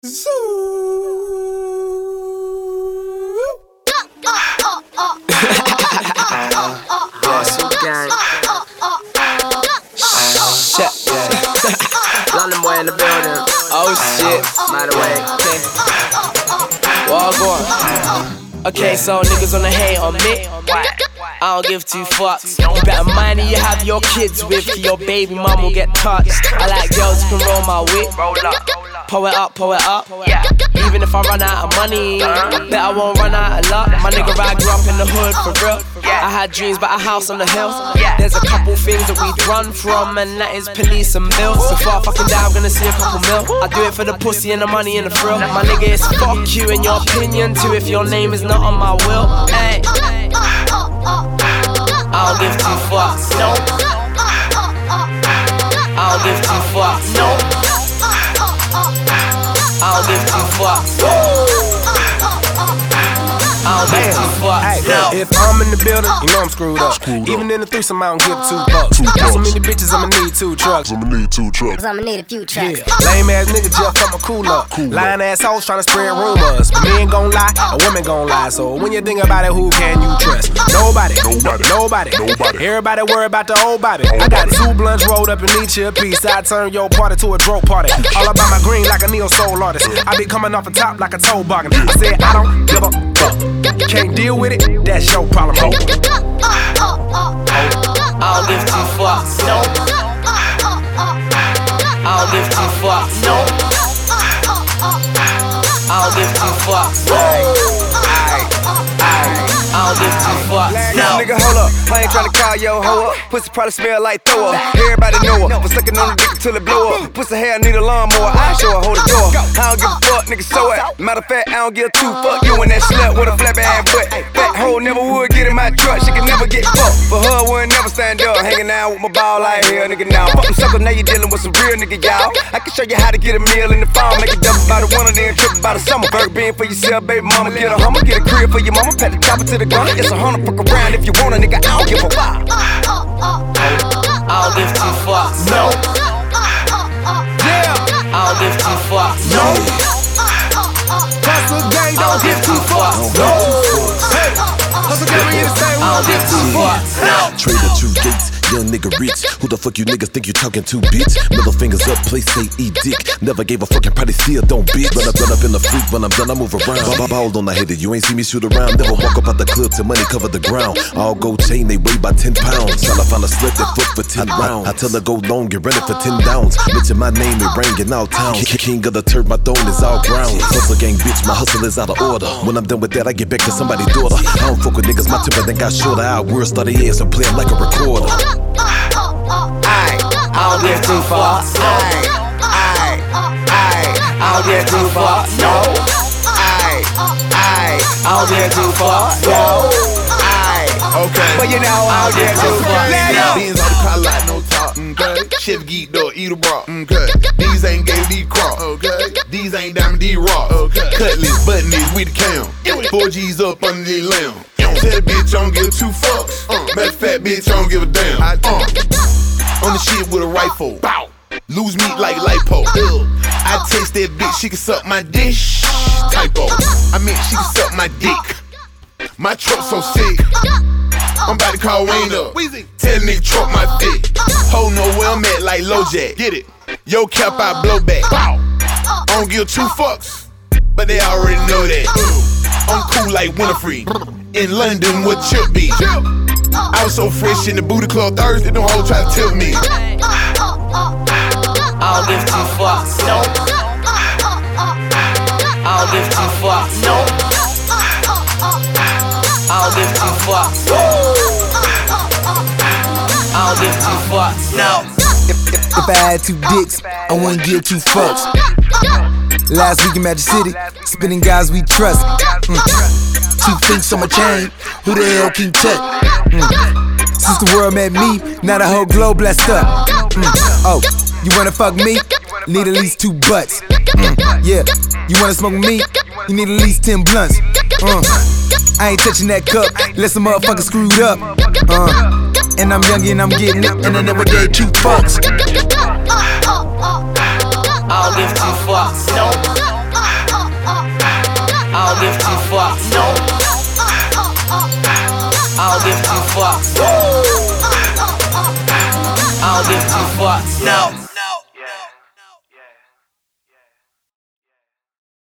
Shit, London boy in the building. Oh shit. By the way, okay. Well, go on. Okay, so niggas wanna hate on me. I don't give two fucks. You better mind who you have your kids with, or your baby mum will get touched. I like girls who can roll my whip. Pull it up, pull it up. Even if I run out of money, I bet I won't run out of luck. My nigga, I grew up in the hood for real. I had dreams about a house on the hill. There's a couple things that we'd run from, and that is police and bills. So far fucking down, I'm gonna see a couple mil. I do it for the pussy and the money and the thrill. My nigga, it's fuck you and your opinion too if your name is not on my will. Ay. I don't give two fucks. No. I don't give two fucks. No. I don't give two fucks. I don't give two fucks. No. If I'm in the building, you know I'm screwed up. Even in the threesome, I don't give two bucks. Got so many bitches, I'ma need two trucks. Cause I'ma need a few trucks. Lame ass nigga just fuck my cool up. Lying ass hoes tryna spread rumors. But men gon' lie, a woman gon' lie. So when you think about it, who can you trust? Nobody. Everybody worry about the old Bobby. I got two blunts rolled up and each a piece. I turn your party to a dope party. All about my green like a neo soul artist. I be coming off the top like a toe bargain. I said I don't give a fuck. You can't deal with it, that's your problem, ho. I don't give two fucks. No. I don't give two fucks. No. I don't give two fucks. I don't give two fucks. No. Nigga, hold up. I ain't tryna call yo hoe up. Pussy probably smell like throw up. Everybody know her. Was sucking on the dick till it blow up. Pussy hair need a lawnmower. I show her, hold the door. I don't give a fuck, nigga, so it. Matter of fact, I don't give two fuck. You and that slut with a flappy ass butt. Fat hoe never would get in my truck. She can never get fucked. For her, wouldn't never stand up. Hanging out with my ball like hell, nigga, now. Fuck them suckers, now you dealing with some real nigga, y'all. I can show you how to get a meal in the farm. Make it double by the winter, then triple by the summer. Burger bean for yourself, baby mama. Get a Hummer, get a crib for your mama. Pat the chopper to the gunner. It's 100, fuck around if you want a nigga. I don't give a fuck. I don't give two fucks. No. I don't give two fucks. No. Hustle gang, don't give two fucks. No. Hey, hustle gang, we in the same. I don't give two fucks. No. Trader two gates, young nigga rich. Who the fuck you niggas think you talking to, bitch? Middle fingers up, play say eat dick. Never gave a fucking probably still don't bitch. Run up in the freak, when I'm done I move around. Ball on the head, you ain't see me shoot around. Never walk up out the club till money cover the ground. All gold chain, they weigh by 10 pounds. Tryna find a slit that foot for 10 rounds. I tell her go long, get ready for 10 downs. Mention my name, it ring in all town. King of the turf, my throne is all brown. Hustle gang, bitch, my hustle is out of order. When I'm done with that, I get back to somebody's daughter. I don't fuck with niggas, my temper then got shorter. I world study ass and play 'em like a recorder. I don't give two fucks. I don't give two fucks. No. I don't give two fucks. No. Okay. But you know I don't give two fucks. Beans on the car lot, no talk. Okay. Chef geek though, eat a bra. Okay. These ain't gay, these crop. Okay. These ain't diamond, these rock. Okay. Cutlass, button this, we the cam. 4 G's up under the lamb. Tell the bitch I don't give two fucks. Matter of fact, bitch, I don't give a damn. On the shit with a rifle. Bow. Lose meat like lipo. I taste that bitch, she can suck my dish. Typo. I mean, she can suck my dick. My truck so sick. I'm about to call Wayne up. Tell nigga truck my fit. Ho know where I'm at like LoJack. Get it? Yo cap I blow back. I don't give two fucks, but they already know that. I'm cool like Winifred. In London with Chip B. I was so fresh in the booty club Thursday, them hoes try to tilt me. I don't give two fucks. No. I don't give two fucks. No. I don't give two fucks. I don't give two fucks. No. If I had two dicks, I wouldn't give two fucks. Last week in Magic City, spinning guys we trust. Two finks on my chain, who the hell can touch? Since the world met me, now the whole globe blessed up. Oh, you wanna fuck me? Need at least 2 butts. Yeah, you wanna smoke with me? You need at least 10 blunts. I ain't touching that cup, unless a motherfucker screwed up. And I'm young and I'm getting it, and I never gave 2 fucks. I don't give two fucks. No. I don't give two fucks. No.